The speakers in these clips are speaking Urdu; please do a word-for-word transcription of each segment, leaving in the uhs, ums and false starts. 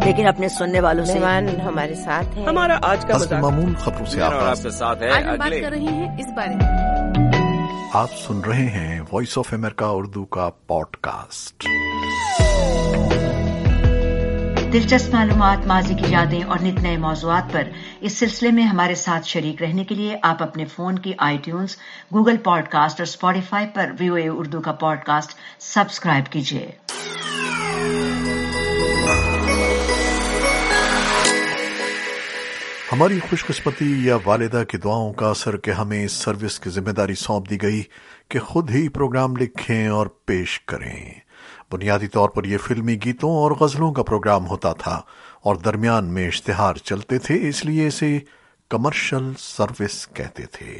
لیکن اپنے سننے والوں سے مہمان ہمارے ساتھ ہیں. ہمارا آج کا حسب معمول خبروں سے آغاز. کے ساتھ ہے آج ہم بات کر رہے ہیں اس بارے میں. آپ سن رہے ہیں وائس آف امریکہ اردو کا پوڈ کاسٹ. دلچسپ معلومات، ماضی کی یادیں اور نت نئے موضوعات پر اس سلسلے میں ہمارے ساتھ شریک رہنے کے لیے آپ اپنے فون کی iTunes, Google podcast اور اسپوٹیفائی پر وی او اے اردو کا پوڈ کاسٹ سبسکرائب کیجیے. ہماری خوش قسمتی یا والدہ کی دعاؤں کا اثر کہ ہمیں اس سروس کی ذمہ داری سونپ دی گئی کہ خود ہی پروگرام لکھیں اور پیش کریں. بنیادی طور پر یہ فلمی گیتوں اور غزلوں کا پروگرام ہوتا تھا اور درمیان میں اشتہار چلتے تھے، اس لیے اسے کمرشل سروس کہتے تھے.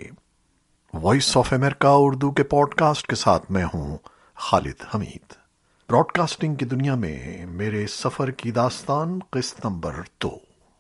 وائس آف امریکہ اردو کے پوڈ کاسٹ کے ساتھ میں ہوں خالد حمید. براڈ کاسٹنگ کی دنیا میں میرے سفر کی داستان قسط نمبر دو.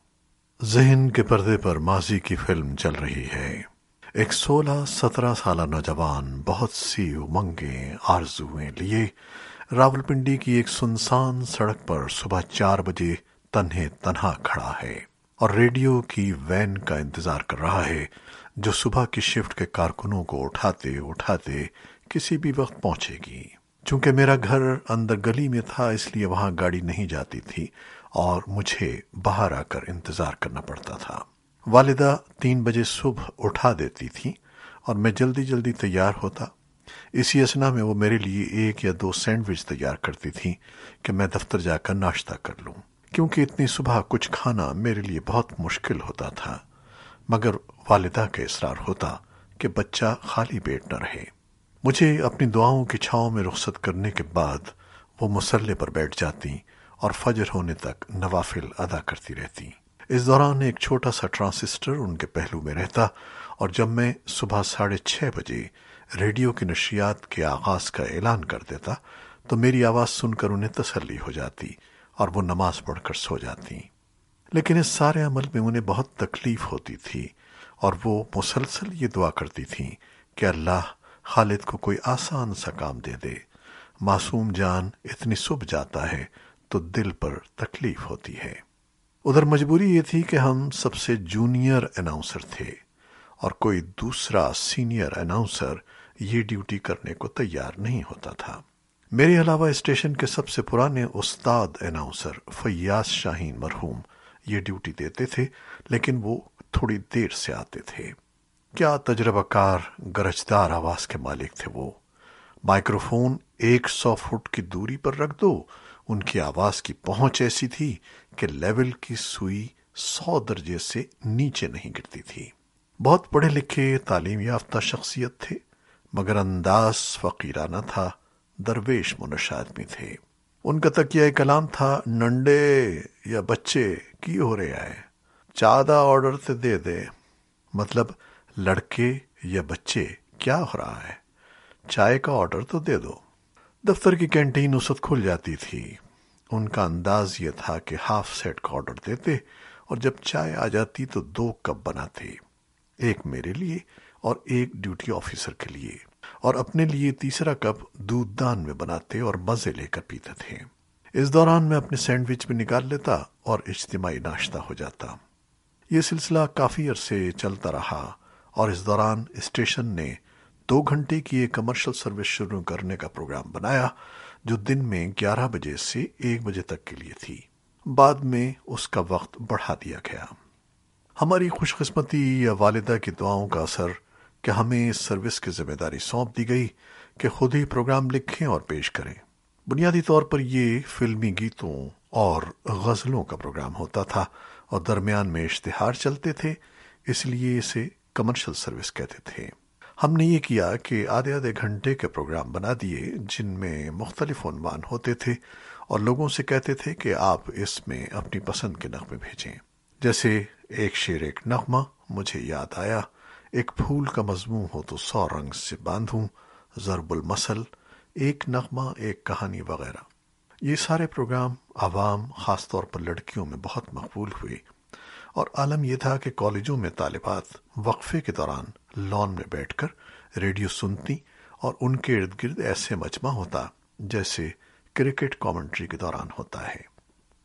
ذہن کے پردے پر ماضی کی فلم چل رہی ہے. ایک سولہ سترہ سالہ نوجوان بہت سی امنگیں آرزویں لیے راولپنڈی کی ایک سنسان سڑک پر صبح چار بجے تنہے تنہا کھڑا ہے اور ریڈیو کی وین کا انتظار کر رہا ہے جو صبح کی شفٹ کے کارکنوں کو اٹھاتے اٹھاتے کسی بھی وقت پہنچے گی. چونکہ میرا گھر اندر گلی میں تھا اس لیے وہاں گاڑی نہیں جاتی تھی اور مجھے باہر آ کر انتظار کرنا پڑتا تھا. والدہ تین بجے صبح اٹھا دیتی تھی اور میں جلدی جلدی تیار ہوتا. اسی اثنا میں وہ میرے لیے ایک یا دو سینڈوچ تیار کرتی تھی کہ میں دفتر جا کر ناشتہ کر لوں، کیونکہ اتنی صبح کچھ کھانا میرے لیے بہت مشکل ہوتا تھا. مگر والدہ کا اصرار ہوتا کہ بچہ خالی پیٹ نہ رہے. مجھے اپنی دعاؤں کی چھاؤں میں رخصت کرنے کے بعد وہ مصلے پر بیٹھ جاتی اور فجر ہونے تک نوافل ادا کرتی رہتی. اس دوران ایک چھوٹا سا ٹرانسسٹر ان کے پہلو میں رہتا اور جب میں صبح ساڑھے چھ بجے ریڈیو کی نشریات کے آغاز کا اعلان کر دیتا تو میری آواز سن کر انہیں تسلی ہو جاتی اور وہ نماز پڑھ کر سو جاتی. لیکن اس سارے عمل میں انہیں بہت تکلیف ہوتی تھی اور وہ مسلسل یہ دعا کرتی تھیں کہ اللہ خالد کو کوئی آسان سا کام دے دے. معصوم جان اتنی صبح جاتا ہے تو دل پر تکلیف ہوتی ہے. ادھر مجبوری یہ تھی کہ ہم سب سے جونیئر اناؤنسر تھے اور کوئی دوسرا سینئر اناؤنسر یہ ڈیوٹی کرنے کو تیار نہیں ہوتا تھا. میرے علاوہ اسٹیشن کے سب سے پرانے استاد اناؤنسر فیاض شاہین مرحوم یہ ڈیوٹی دیتے تھے، لیکن وہ تھوڑی دیر سے آتے تھے. کیا تجربہ کار گرجدار آواز کے مالک تھے وہ. مائکروفون ایک سو فٹ کی دوری پر رکھ دو، ان کی آواز کی پہنچ ایسی تھی کہ لیول کی سوئی سو درجے سے نیچے نہیں گرتی تھی. بہت پڑھے لکھے تعلیم یافتہ شخصیت تھے مگر انداز فقیرانہ تھا. درویش منش آدمی تھے. ان کا تکیہ کلام تھا ننڈے یا بچے کی ہو رہے آئے چادہ آرڈر تے دے دے. مطلب لڑکے یا بچے کیا ہو رہا ہے، چائے کا آرڈر تو دے دو. دفتر کی کینٹین اس وقت کھل جاتی تھی. ان کا انداز یہ تھا کہ ہاف سیٹ کا آرڈر دیتے اور جب چائے آ جاتی تو دو کپ بناتے، ایک میرے لیے اور ایک ڈیوٹی آفیسر کے لیے، اور اپنے لیے تیسرا کپ دودھ دان میں بناتے اور مزے لے کر پیتے تھے. اس دوران میں اپنے سینڈوچ بھی نکال لیتا اور اجتماعی ناشتہ ہو جاتا. یہ سلسلہ کافی عرصے چلتا رہا اور اس دوران اسٹیشن نے دو گھنٹے کی ایک کمرشل سروس شروع کرنے کا پروگرام بنایا جو دن میں گیارہ بجے سے ایک بجے تک کے لیے تھی. بعد میں اس کا وقت بڑھا دیا گیا. ہماری خوش قسمتی یا والدہ کی دعاؤں کا اثر کہ ہمیں اس سروس کی ذمہ داری سونپ دی گئی کہ خود ہی پروگرام لکھیں اور پیش کریں. بنیادی طور پر یہ فلمی گیتوں اور غزلوں کا پروگرام ہوتا تھا اور درمیان میں اشتہار چلتے تھے، اس لیے اسے کمرشل سروس کہتے تھے. ہم نے یہ کیا کہ آدھے آدھے گھنٹے کے پروگرام بنا دیے جن میں مختلف عنوان ہوتے تھے اور لوگوں سے کہتے تھے کہ آپ اس میں اپنی پسند کے نغمے بھیجیں. جیسے ایک شعر ایک نغمہ مجھے یاد آیا، ایک پھول کا مضمون ہو تو سو رنگ سے باندھوں، ضرب المثل، ایک نغمہ ایک کہانی وغیرہ. یہ سارے پروگرام عوام خاص طور پر لڑکیوں میں بہت مقبول ہوئے اور عالم یہ تھا کہ کالجوں میں طالبات وقفے کے دوران لان میں بیٹھ کر ریڈیو سنتی اور ان کے ارد گرد ایسے مجمع ہوتا جیسے کرکٹ کامنٹری کے دوران ہوتا ہے.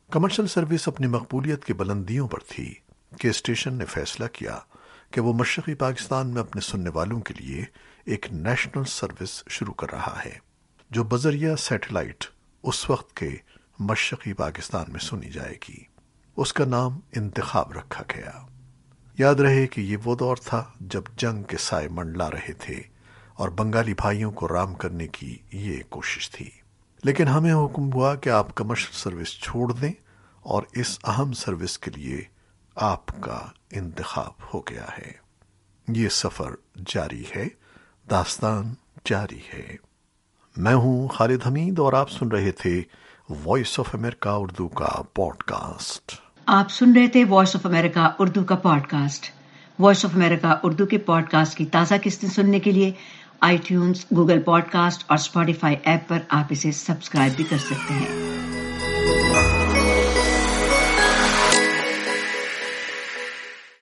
کمرشل سروس اپنی مقبولیت کی بلندیوں پر تھی کہ اسٹیشن نے فیصلہ کیا کہ وہ مشرقی پاکستان میں اپنے سننے والوں کے لیے ایک نیشنل سروس شروع کر رہا ہے جو بذریعہ سیٹلائٹ اس وقت کے مشرقی پاکستان میں سنی جائے گی۔ اس کا نام انتخاب رکھا گیا۔ یاد رہے کہ یہ وہ دور تھا جب جنگ کے سائے منڈلا رہے تھے اور بنگالی بھائیوں کو رام کرنے کی یہ کوشش تھی، لیکن ہمیں حکم ہوا کہ آپ کمرشل سروس چھوڑ دیں اور اس اہم سروس کے لیے آپ کا انتخاب ہو گیا ہے۔ یہ سفر جاری ہے، داستان جاری ہے۔ میں ہوں خالد حمید اور آپ سن رہے تھے وائس آف امریکہ اردو کا پوڈ کاسٹ۔ آپ سن رہے تھے وائس آف امریکہ اردو کا podcast. Voice of America Urdu کے پوڈ کاسٹ کی تازہ قسطیں سننے کے لیے iTunes, Google podcast اور اسپاٹیفائی ایپ پر آپ اسے سبسکرائب بھی کر سکتے ہیں۔